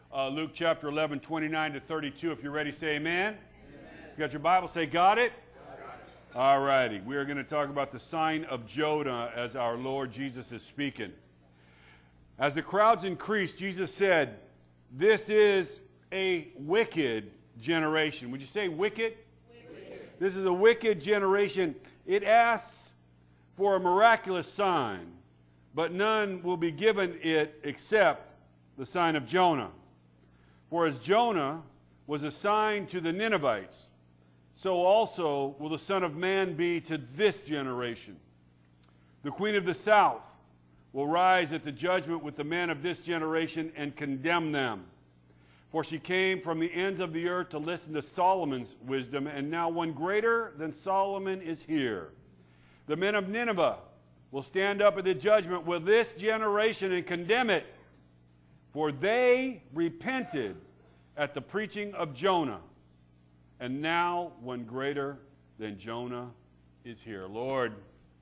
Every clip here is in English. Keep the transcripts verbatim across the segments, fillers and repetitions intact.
uh, Luke chapter eleven, twenty-nine to thirty-two. If you're ready, say amen. Amen. You got your Bible? Say, got it? Got it. All righty. We are going to talk about the sign of Jonah as our Lord Jesus is speaking. As the crowds increased, Jesus said, this is a wicked generation. Would you say wicked? Wicked. This is a wicked generation. It asks for a miraculous sign, but none will be given it except the sign of Jonah. For as Jonah was a sign to the Ninevites, so also will the Son of Man be to this generation. The Queen of the South will rise at the judgment with the men of this generation and condemn them. For she came from the ends of the earth to listen to Solomon's wisdom, and now one greater than Solomon is here. The men of Nineveh will stand up at the judgment with this generation and condemn it, for they repented at the preaching of Jonah, and now one greater than Jonah is here. Lord,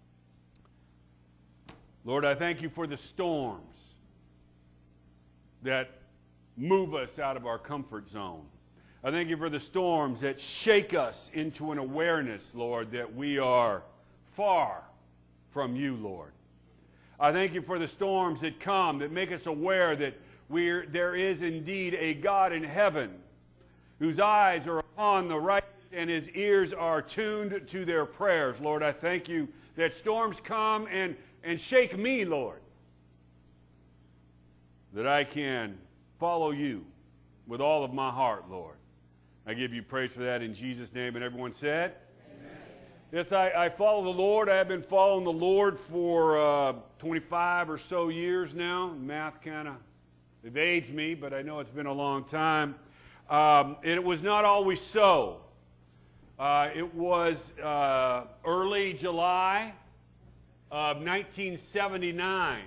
Lord, I thank you for the storms that move us out of our comfort zone. I thank you for the storms that shake us into an awareness, Lord, that we are far from you, Lord. I thank you for the storms that come that make us aware that we're, there is indeed a God in heaven whose eyes are upon the righteous and his ears are tuned to their prayers. Lord, I thank you that storms come and, and shake me, Lord, that I can follow you with all of my heart, Lord. I give you praise for that in Jesus' name. And everyone said? Amen. Yes, I, I follow the Lord. I have been following the Lord for uh, twenty-five or so years now. Math kind of evades me, but I know it's been a long time. Um, and it was not always so. Uh, it was uh, early July of nineteen seventy-nine.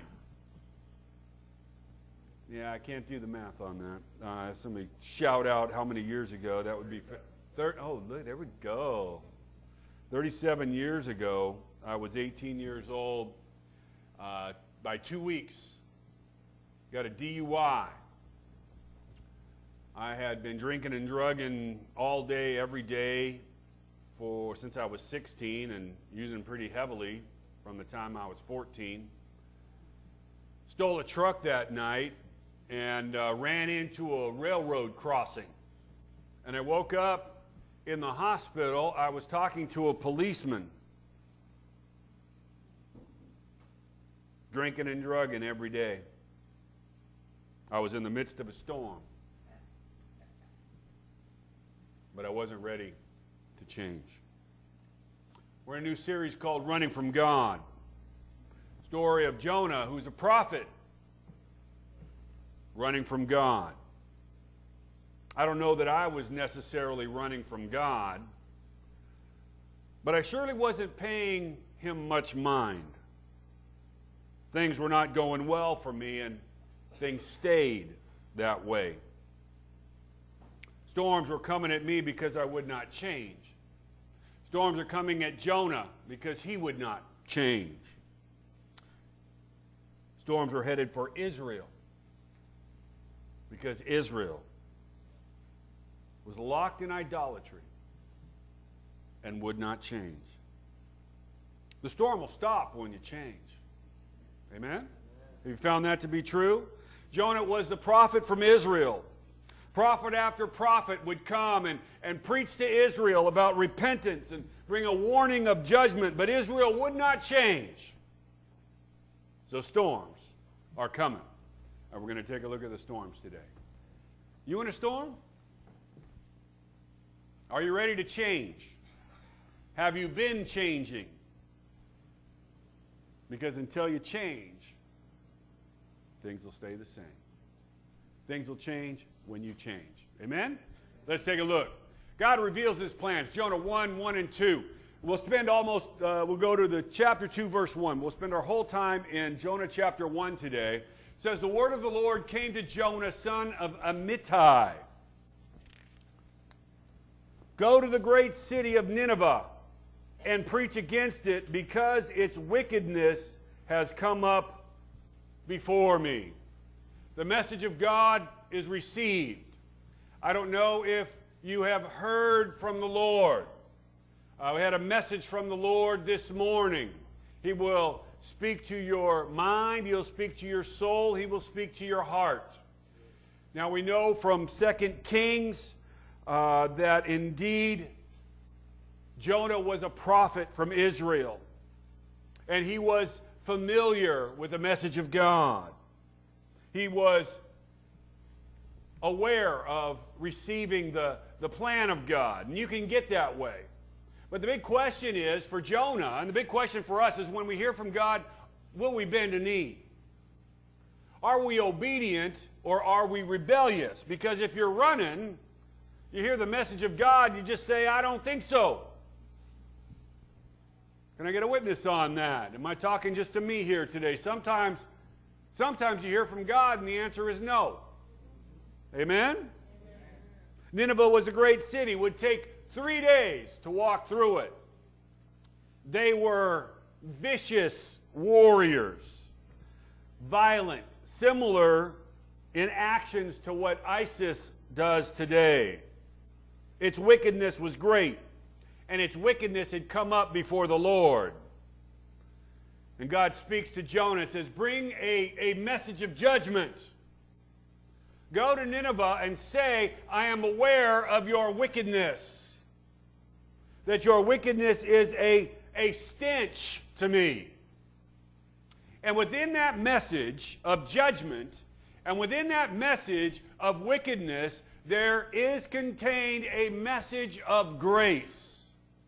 Yeah, I can't do the math on that. Uh, if somebody shout out how many years ago, that would be... thirty, oh, look, there we go. thirty-seven years ago, I was eighteen years old. Uh, by two weeks, got a D U I. I had been drinking and drugging all day, every day, for since I was sixteen, and using pretty heavily from the time I was fourteen. Stole a truck that night and uh, ran into a railroad crossing. And I woke up in the hospital. I was talking to a policeman. Drinking and drugging every day. I was in the midst of a storm. But I wasn't ready to change. We're in a new series called Running from God. Story of Jonah, who's a prophet, running from God. I don't know that I was necessarily running from God, but I surely wasn't paying him much mind. Things were not going well for me, and things stayed that way. Storms were coming at me because I would not change. Storms are coming at Jonah because he would not change. Storms were headed for Israel because Israel was locked in idolatry and would not change. The storm will stop when you change. Amen? Have you found that to be true? Jonah was the prophet from Israel. Prophet after prophet would come and, and preach to Israel about repentance and bring a warning of judgment, but Israel would not change. So storms are coming. And we're going to take a look at the storms today. You in a storm? Are you ready to change? Have you been changing? Because until you change, things will stay the same. Things will change when you change. Amen? Let's take a look. God reveals his plans. Jonah one, one and two. We'll spend almost, uh, we'll go to the chapter two, verse one. We'll spend our whole time in Jonah chapter one today. It says, the word of the Lord came to Jonah, son of Amittai. Go to the great city of Nineveh and preach against it, because its wickedness has come up before me. The message of God is received. I don't know if you have heard from the Lord. Uh, we had a message from the Lord this morning. He will speak to your mind. He'll speak to your soul. He will speak to your heart. Now we know from Second Kings uh, that indeed Jonah was a prophet from Israel. And he was familiar with the message of God. He was aware of receiving the, the plan of God. And you can get that way. But the big question is for Jonah, and the big question for us is when we hear from God, will we bend a knee? Are we obedient or are we rebellious? Because if you're running, you hear the message of God, you just say, I don't think so. Can I get a witness on that? Am I talking just to me here today? Sometimes, sometimes you hear from God and the answer is no. Amen? Amen? Nineveh was a great city. It would take three days to walk through it. They were vicious warriors, violent, similar in actions to what ISIS does today. Its wickedness was great, and its wickedness had come up before the Lord. And God speaks to Jonah and says, bring a, a message of judgment. Go to Nineveh and say, I am aware of your wickedness. That your wickedness is a, a stench to me. And within that message of judgment, and within that message of wickedness, there is contained a message of grace.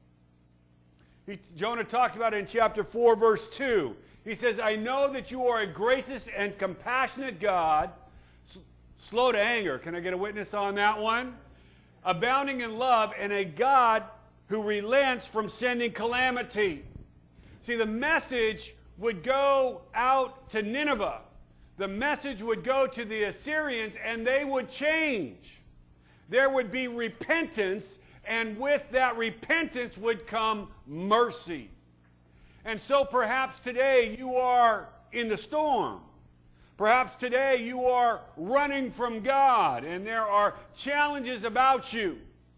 He, Jonah talks about it in chapter four, verse two. He says, I know that you are a gracious and compassionate God, slow to anger. Can I get a witness on that one? Abounding in love, and a God who relents from sending calamity. See, the message would go out to Nineveh. The message would go to the Assyrians, and they would change. There would be repentance, and with that repentance would come mercy. And so perhaps today you are in the storm. Perhaps today you are running from God, and there are challenges about you.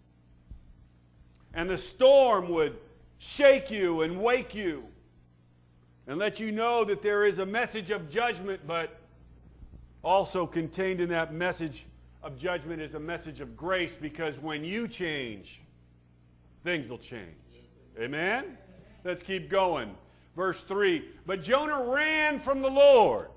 And the storm would shake you and wake you and let you know that there is a message of judgment, but also contained in that message of judgment is a message of grace, because when you change, things will change. Amen? Let's keep going. Verse three, but Jonah ran from the Lord.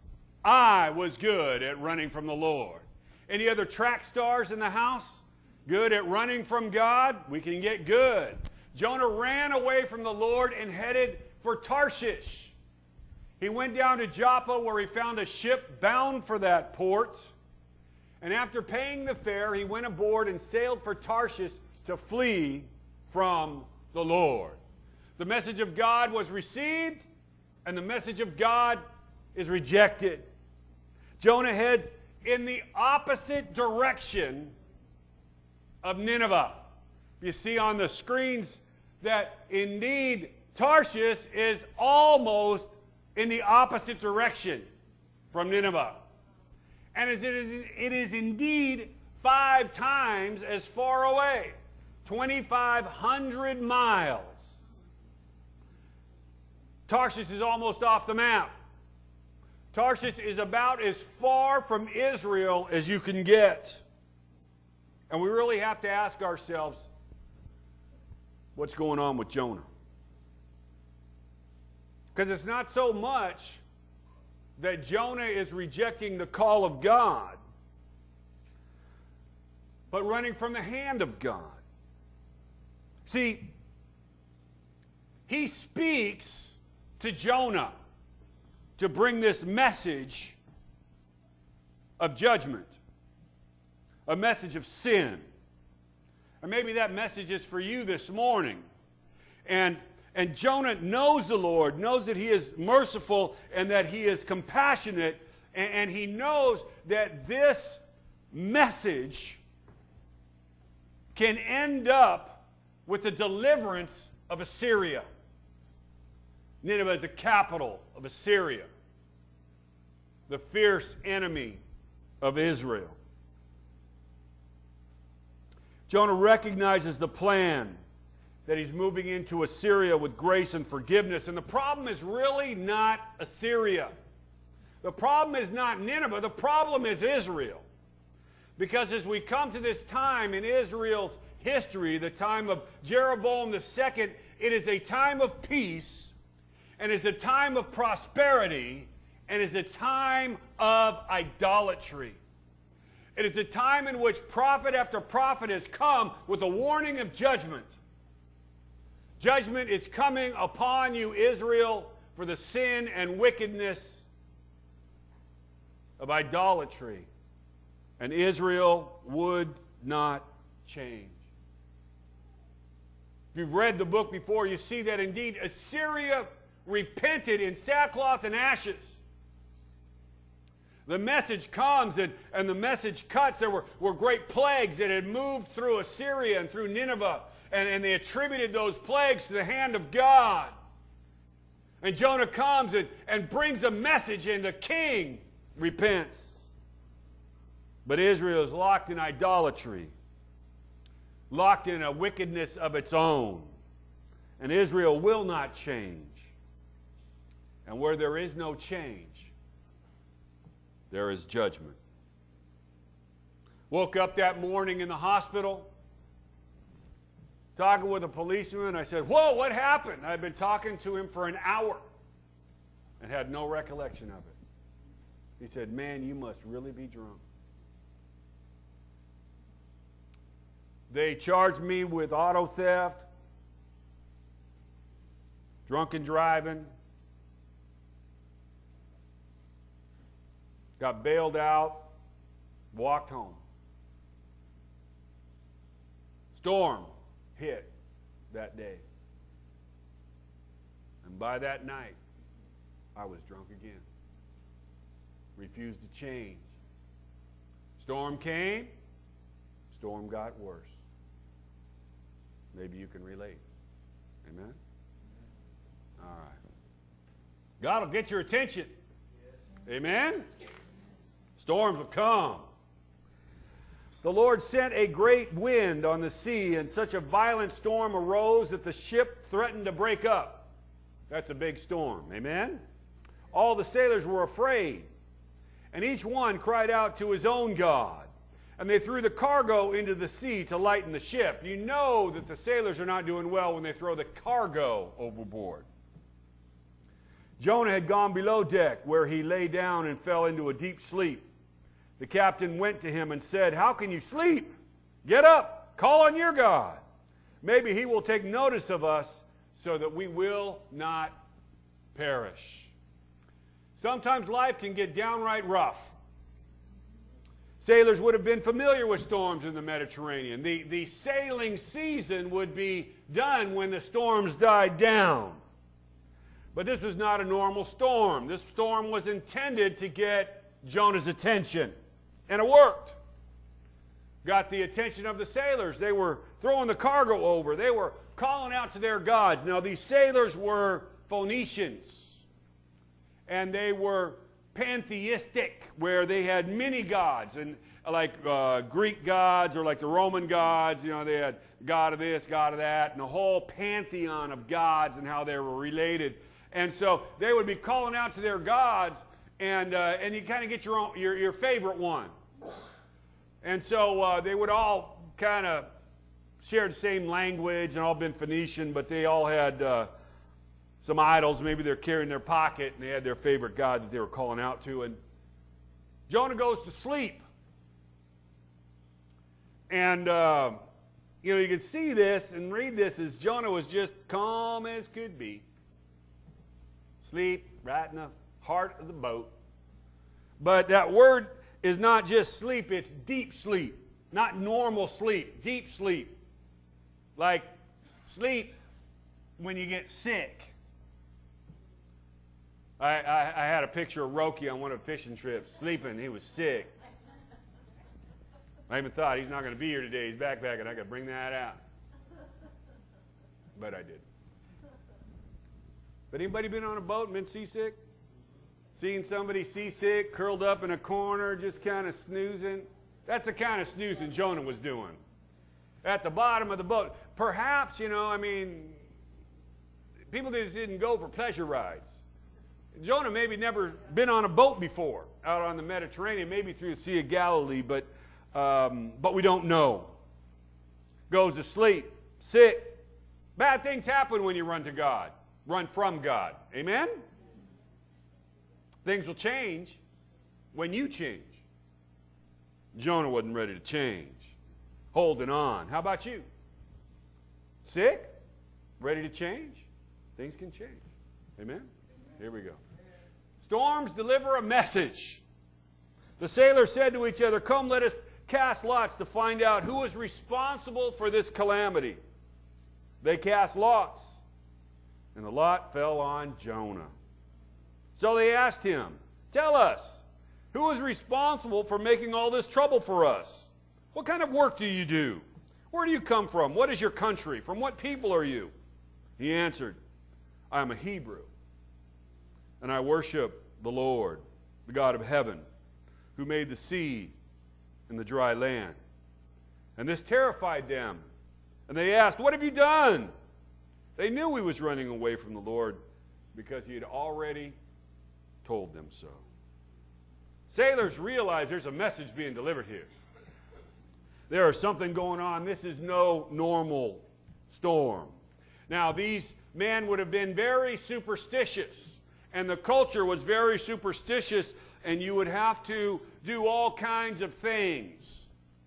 I was good at running from the Lord. Any other track stars in the house? Good at running from God? We can get good. Jonah ran away from the Lord and headed for Tarshish. He went down to Joppa, where he found a ship bound for that port. And after paying the fare, he went aboard and sailed for Tarshish to flee from the Lord. The message of God was received, and the message of God is rejected. Jonah heads in the opposite direction of Nineveh. You see on the screens that indeed Tarshish is almost in the opposite direction from Nineveh. And it is, it is indeed five times as far away, twenty-five hundred miles. Tarshish is almost off the map. Tarshish is about as far from Israel as you can get. And we really have to ask ourselves, what's going on with Jonah? Because it's not so much that Jonah is rejecting the call of God, but running from the hand of God. See, he speaks to Jonah to bring this message of judgment, a message of sin. And maybe that message is for you this morning. And, and Jonah knows the Lord, knows that he is merciful and that he is compassionate, and, and he knows that this message can end up with the deliverance of Assyria. Nineveh is the capital of Assyria, the fierce enemy of Israel. Jonah recognizes the plan that he's moving into Assyria with grace and forgiveness. And the problem is really not Assyria. The problem is not Nineveh. The problem is Israel. Because as we come to this time in Israel's history, the time of Jeroboam the second, it is a time of peace, and is a time of prosperity, and is a time of idolatry. It is a time in which prophet after prophet has come with a warning of judgment. Judgment is coming upon you, Israel, for the sin and wickedness of idolatry. And Israel would not change. If you've read the book before, you see that indeed Assyria repented in sackcloth and ashes. The message comes and, and the message cuts. There were, were great plagues that had moved through Assyria and through Nineveh, and, and they attributed those plagues to the hand of God. And Jonah comes and, and brings a message, and the king repents. But Israel is locked in idolatry, locked in a wickedness of its own. And Israel will not change. And where there is no change, there is judgment. Woke up that morning in the hospital, talking with a policeman. I said, "Whoa, what happened?" I'd been talking to him for an hour and had no recollection of it. He said, "Man, you must really be drunk." They charged me with auto theft, drunken driving, got bailed out, walked home. Storm hit that day. And by that night, I was drunk again. Refused to change. Storm came, storm got worse. Maybe you can relate. Amen? All right. God will get your attention. Amen? Storms will come. The Lord sent a great wind on the sea, and such a violent storm arose that the ship threatened to break up. That's a big storm. Amen? All the sailors were afraid, and each one cried out to his own God. And they threw the cargo into the sea to lighten the ship. You know that the sailors are not doing well when they throw the cargo overboard. Jonah had gone below deck, where he lay down and fell into a deep sleep. The captain went to him and said, "How can you sleep? Get up, call on your God. Maybe he will take notice of us so that we will not perish." Sometimes life can get downright rough. Sailors would have been familiar with storms in the Mediterranean. The, the sailing season would be done when the storms died down. But this was not a normal storm. This storm was intended to get Jonah's attention. And it worked. Got the attention of the sailors. They were throwing the cargo over. They were calling out to their gods. Now, these sailors were Phoenicians. And they were pantheistic, where they had many gods, and like uh, Greek gods or like the Roman gods. You know, they had god of this, god of that, and a whole pantheon of gods and how they were related. And so they would be calling out to their gods, and uh, and you kind of get your own your your favorite one. And so uh, they would all kind of share the same language and all been Phoenician, but they all had uh, some idols. Maybe they're carrying in their pocket, and they had their favorite god that they were calling out to. And Jonah goes to sleep. And, uh, you know, you can see this and read this as Jonah was just calm as could be. Sleep right in the heart of the boat. But that word is not just sleep, it's deep sleep. Not normal sleep, deep sleep. Like sleep when you get sick. I, I, I had a picture of Roki on one of the fishing trips, sleeping. He was sick. I even thought, he's not going to be here today. He's backpacking. I got to bring that out. But I did. But anybody been on a boat and been seasick? Seen somebody seasick, curled up in a corner, just kind of snoozing? That's the kind of snoozing Jonah was doing. at the bottom of the boat. Perhaps, you know, I mean, people just didn't go for pleasure rides. Jonah maybe never been on a boat before out on the Mediterranean, maybe through the Sea of Galilee, but, um, but we don't know. Goes to sleep, sick. Bad things happen when you run to God, run from God. Amen? Things will change when you change. Jonah wasn't ready to change, holding on. How about you? Sick? Ready to change? Things can change. Amen? Here we go. Storms deliver a message. The sailors said to each other, "Come, let us cast lots to find out who is responsible for this calamity." They cast lots, and the lot fell on Jonah. So they asked him, "Tell us, who is responsible for making all this trouble for us? What kind of work do you do? Where do you come from? What is your country? From what people are you?" He answered, "I am a Hebrew, and I worship the Lord, the God of heaven, who made the sea and the dry land." And this terrified them. And they asked, "What have you done?" They knew he was running away from the Lord because he had already told them so. Sailors realize there's a message being delivered here. There is something going on. This is no normal storm. Now, these men would have been very superstitious, and the culture was very superstitious, and you would have to do all kinds of things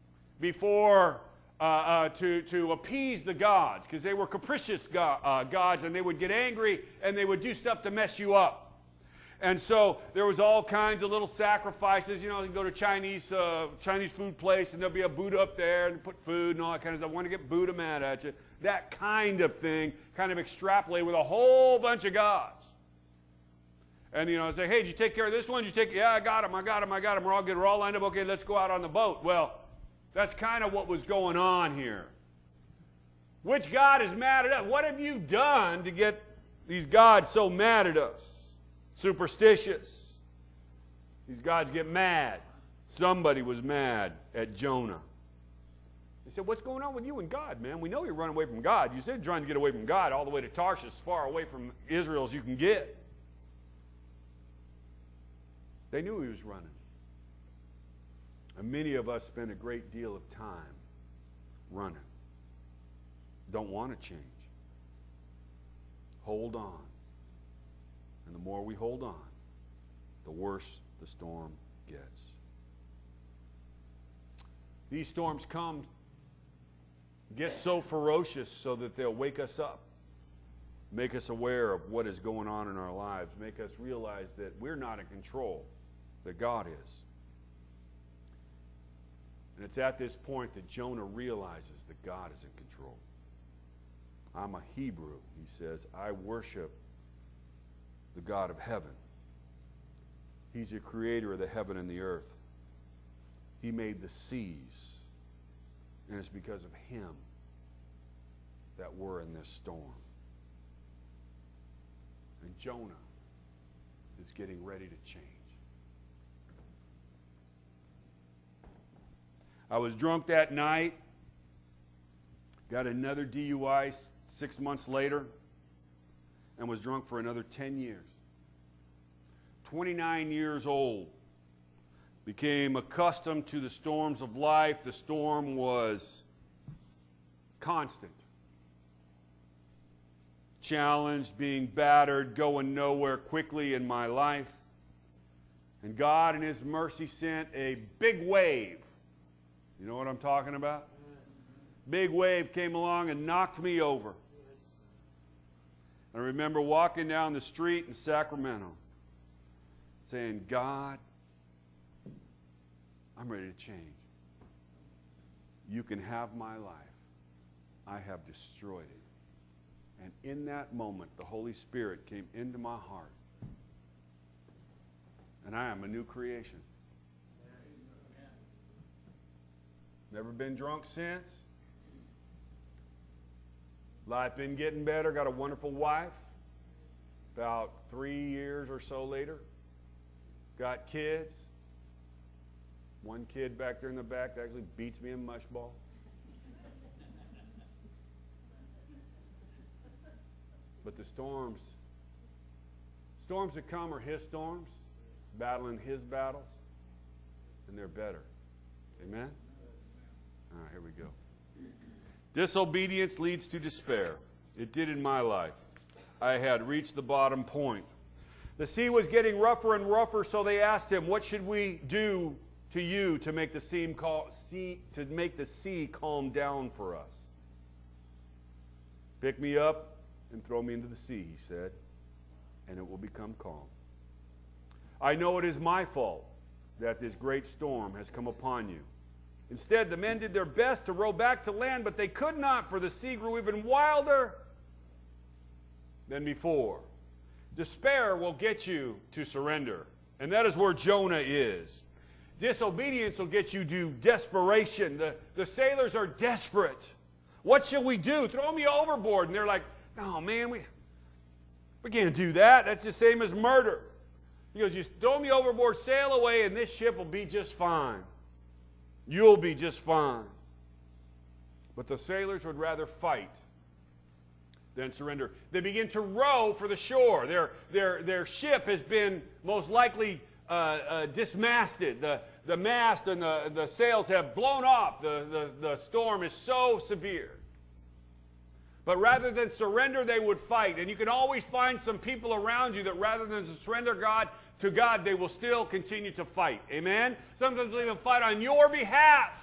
before uh, uh, to, to appease the gods, because they were capricious go uh, gods, and they would get angry, and they would do stuff to mess you up. And so there was all kinds of little sacrifices. You know, you go to Chinese uh, Chinese food place, and there'll be a Buddha up there, and put food and all that kind of stuff. I want to get Buddha mad at you. That kind of thing, kind of extrapolate with a whole bunch of gods. And, you know, say, "Hey, did you take care of this one? Did you take, yeah, I got him, I got him, I got him. We're all good, we're all lined up. Okay, let's go out on the boat." Well, that's kind of what was going on here. Which God is mad at us? What have you done to get these gods so mad at us? Superstitious. These gods get mad. Somebody was mad at Jonah. They said, "What's going on with you and God, man? We know you're running away from God. You said you're trying to get away from God all the way to Tarshish, as far away from Israel as you can get." They knew he was running. And many of us spend a great deal of time running. Don't want to change. Hold on. And the more we hold on, the worse the storm gets. These storms come, get so ferocious so that they'll wake us up, make us aware of what is going on in our lives, make us realize that we're not in control, that God is. And it's at this point that Jonah realizes that God is in control. "I'm a Hebrew," he says. "I worship the God of heaven. He's the creator of the heaven and the earth. He made the seas, and it's because of him that we're in this storm." And Jonah is getting ready to change. I was drunk that night, got another D U I six months later, and was drunk for another ten years. twenty-nine years old. Became accustomed to the storms of life. The storm was constant. Challenged, being battered, going nowhere quickly in my life. And God in his mercy sent a big wave. You know what I'm talking about? Big wave came along and knocked me over. I remember walking down the street in Sacramento saying, "God, I'm ready to change. You can have my life. I have destroyed it." And in that moment, the Holy Spirit came into my heart. And I am a new creation. Never been drunk since. Life been getting better. Got a wonderful wife. About three years or so later, got kids. One kid back there in the back that actually beats me in mushball. But the storms, storms that come are his storms, battling his battles, and they're better. Amen? All right, here we go. Disobedience leads to despair. It did in my life. I had reached the bottom point. The sea was getting rougher and rougher, so they asked him, "What should we do to you to make the sea, cal- sea, to make the sea calm down for us?" "Pick me up and throw me into the sea," he said, "and it will become calm. I know it is my fault that this great storm has come upon you." Instead, the men did their best to row back to land, but they could not, for the sea grew even wilder than before. Despair will get you to surrender, and that is where Jonah is. Disobedience will get you to desperation. The, the sailors are desperate. What shall we do? Throw me overboard. And they're like, "No, man, we, we can't do that. That's the same as murder." He goes, "Just throw me overboard, sail away, and this ship will be just fine. You'll be just fine." But the sailors would rather fight than surrender. They begin to row for the shore. Their, their, their ship has been most likely uh, uh, dismasted. The, the mast and the, the sails have blown off. The, the, the storm is so severe. But rather than surrender, they would fight. And you can always find some people around you that rather than surrender God to God, they will still continue to fight. Amen? Sometimes they'll even fight on your behalf,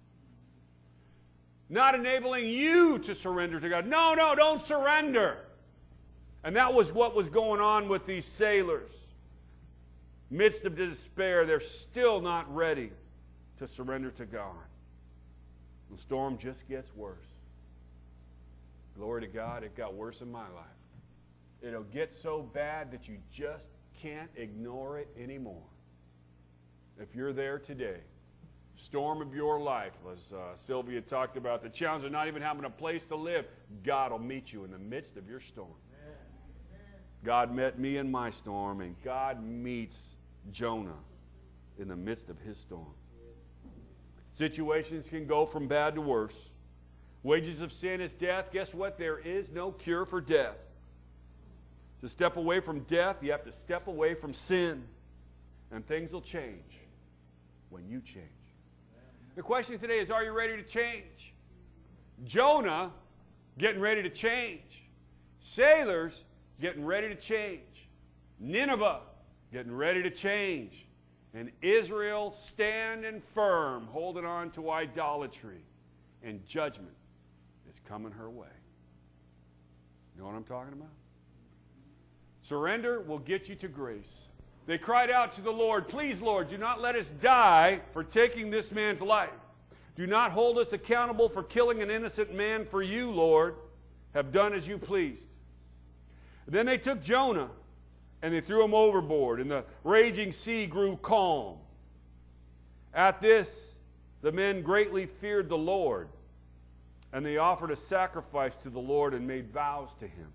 not enabling you to surrender to God. No, no, don't surrender. And that was what was going on with these sailors. Midst of despair, they're still not ready to surrender to God. The storm just gets worse. Glory to God, it got worse in my life. It'll get so bad that you just can't ignore it anymore. If you're there today, storm of your life, as uh, Sylvia talked about, the challenge of not even having a place to live, God will meet you in the midst of your storm. God met me in my storm, and God meets Jonah in the midst of his storm. Situations can go from bad to worse. Wages of sin is death. Guess what? There is no cure for death. To step away from death, you have to step away from sin. And things will change when you change. The question today is, are you ready to change? Jonah getting ready to change. Sailors getting ready to change. Nineveh getting ready to change. And Israel standing firm, holding on to idolatry. And judgment is coming her way. You know what I'm talking about? Surrender will get you to grace. They cried out to the Lord, "Please, Lord, do not let us die for taking this man's life. Do not hold us accountable for killing an innocent man, for you, Lord, have done as you pleased." Then they took Jonah and they threw him overboard, and the raging sea grew calm. At this, the men greatly feared the Lord, and they offered a sacrifice to the Lord and made vows to him.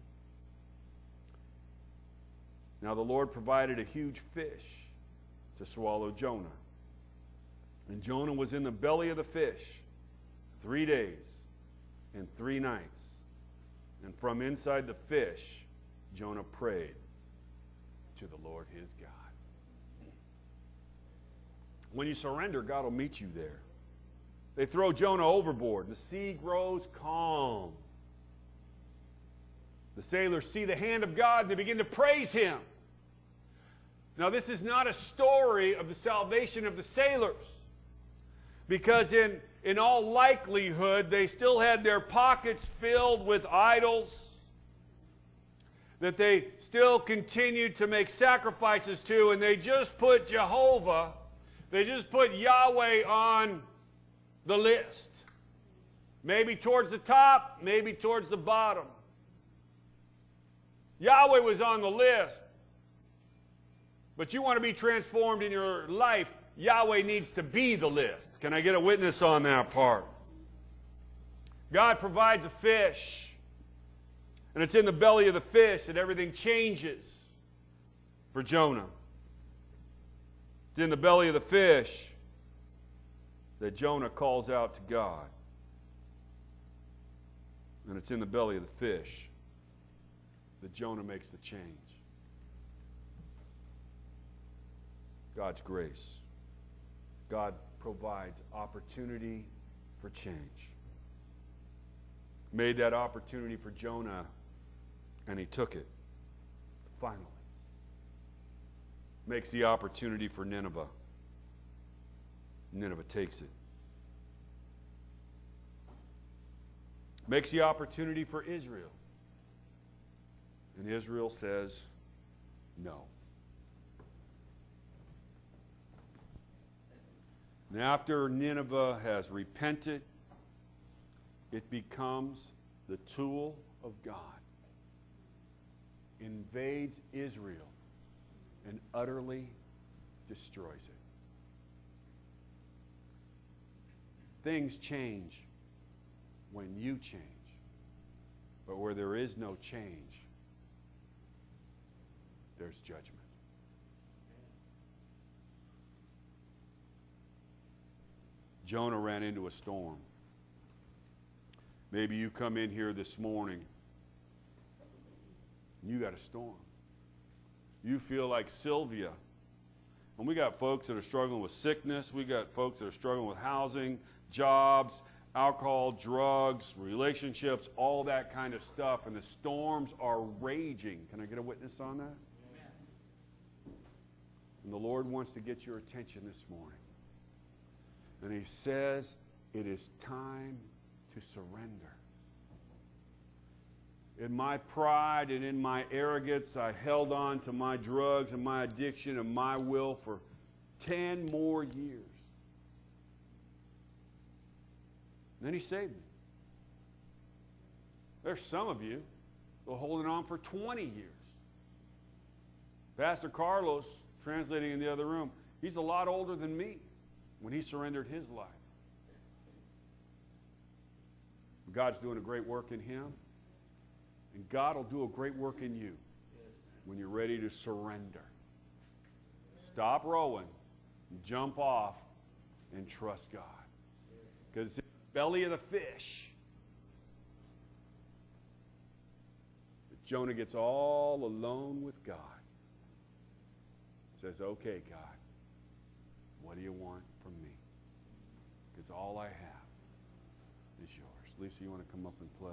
Now the Lord provided a huge fish to swallow Jonah. And Jonah was in the belly of the fish three days and three nights. And from inside the fish, Jonah prayed to the Lord his God. When you surrender, God will meet you there. They throw Jonah overboard. The sea grows calm. The sailors see the hand of God and they begin to praise him. Now, this is not a story of the salvation of the sailors, because in, in all likelihood, they still had their pockets filled with idols that they still continued to make sacrifices to, and they just put Jehovah, they just put Yahweh on the list. Maybe towards the top, maybe towards the bottom. Yahweh was on the list. But you want to be transformed in your life, Yahweh needs to be the list. Can I get a witness on that part? God provides a fish. And it's in the belly of the fish that everything changes for Jonah. It's in the belly of the fish that Jonah calls out to God. And it's in the belly of the fish that Jonah makes the change. God's grace. God provides opportunity for change. Made that opportunity for Jonah, and he took it. Finally. Makes the opportunity for Nineveh. Nineveh takes it. Makes the opportunity for Israel. And Israel says, no. And after Nineveh has repented, it becomes the tool of God. Invades Israel and utterly destroys it. Things change when you change. But where there is no change, there's judgment. Jonah ran into a storm. Maybe you come in here this morning and you got a storm. You feel like Sylvia. And we got folks that are struggling with sickness. We got folks that are struggling with housing, jobs, alcohol, drugs, relationships, all that kind of stuff. And the storms are raging. Can I get a witness on that? Amen. And the Lord wants to get your attention this morning. And he says, it is time to surrender. In my pride and in my arrogance, I held on to my drugs and my addiction and my will for ten more years. And then he saved me. There's some of you who are holding on for twenty years. Pastor Carlos, translating in the other room, he's a lot older than me when he surrendered his life. God's doing a great work in him. And God will do a great work in you when you're ready to surrender. Stop rowing, jump off, and trust God. Because it's in the belly of the fish that Jonah gets all alone with God. Says, okay, God, what do you want from me? Because all I have is yours. Lisa, you want to come up and play?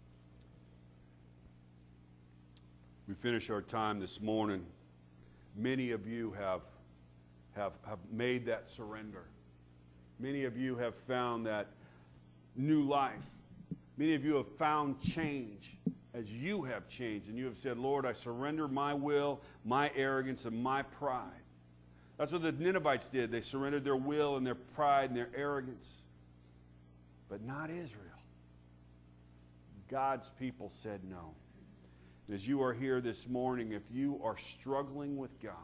We finish our time this morning. Many of you have, have, have made that surrender. Many of you have found that new life. Many of you have found change as you have changed. And you have said, Lord, I surrender my will, my arrogance, and my pride. That's what the Ninevites did. They surrendered their will and their pride and their arrogance. But not Israel. God's people said no. As you are here this morning, if you are struggling with God,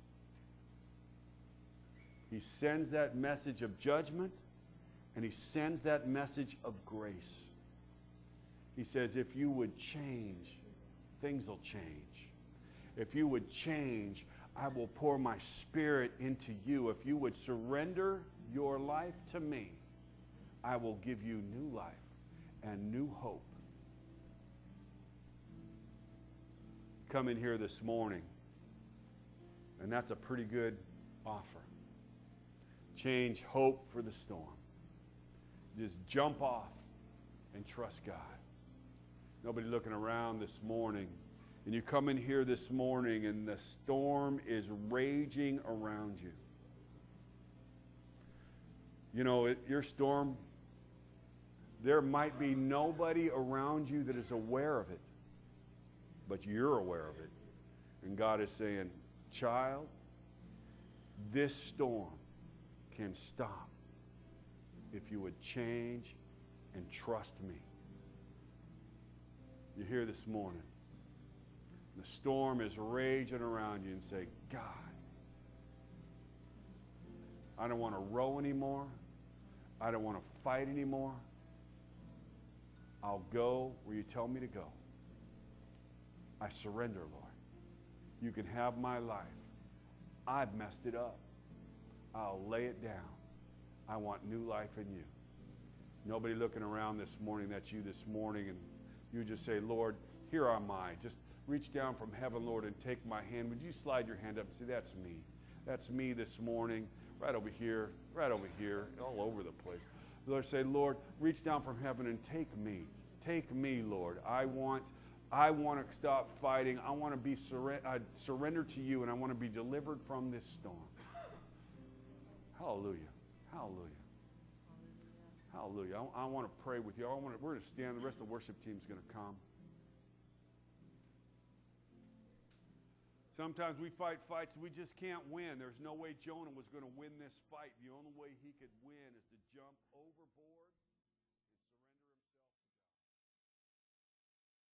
He sends that message of judgment and He sends that message of grace. He says, if you would change, things will change. If you would change, I will pour my Spirit into you. If you would surrender your life to me, I will give you new life and new hope. Come in here this morning, and that's a pretty good offer. Change hope for the storm. Just jump off and trust God. Nobody looking around this morning. And you come in here this morning and the storm is raging around you. You know, it, your storm, there might be nobody around you that is aware of it, but you're aware of it. And God is saying, child, this storm can stop if you would change and trust me. You're here this morning. The storm is raging around you and say, God, I don't want to row anymore. I don't want to fight anymore. I'll go where you tell me to go. I surrender, Lord. You can have my life. I've messed it up. I'll lay it down. I want new life in you. Nobody looking around this morning, that's you this morning, and you just say, Lord, here am I. Just reach down from heaven, Lord, and take my hand. Would you slide your hand up and say, that's me. That's me this morning, right over here, right over here, all over the place. Lord, say, Lord, reach down from heaven and take me. Take me, Lord. I want, I want to stop fighting. I want to be surre- uh, surrender to you, and I want to be delivered from this storm. Hallelujah. Hallelujah. Hallelujah. I, I want to pray with you. I want to, we're going to stand. The rest of the worship team is going to come. Sometimes we fight fights we just can't win. There's no way Jonah was going to win this fight. The only way he could win is to jump overboard.